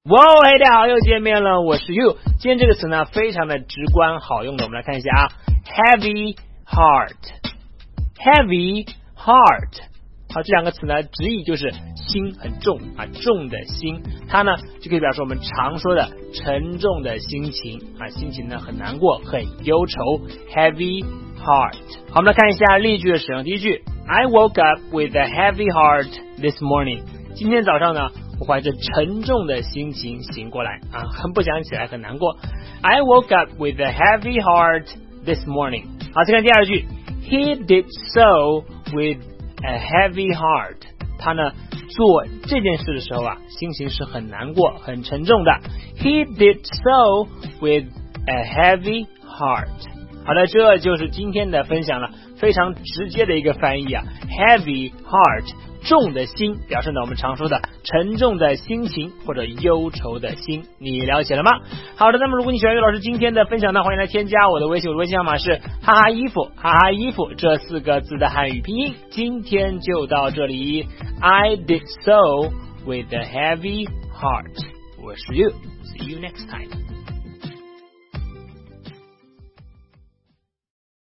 哇，嘿，大家好，又见面了，我是 You。今天这个词呢，非常的直观好用的，我们来看一下啊 ，heavy heart，heavy heart。好，这两个词呢，直译就是心很重啊，重的心。它呢就可以表示我们常说的沉重的心情啊，心情呢很难过，很忧愁 ，heavy heart。好，我们来看一下例句的使用。第一句 ，I woke up with a heavy heart this morning。今天早上呢，我怀着沉重的心情醒过来啊，很不想起来，很难过。I woke up with a heavy heart this morning。好，再看第二句 ，He did so with a heavy heart。他呢做这件事的时候啊，心情是很难过、很沉重的。He did so with a heavy heart。好的，这就是今天的分享了，非常直接的一个翻译啊 ，heavy heart。重的心表示呢我们常说的沉重的心情或者忧愁的心，你了解了吗？好的，那么如果你喜欢岳老师今天的分享呢，欢迎来添加我的微信，我的微信号码是哈哈衣服哈哈衣服这4个字的汉语拼音。今天就到这里 I did so with a heavy heart。我是 You， see you next time。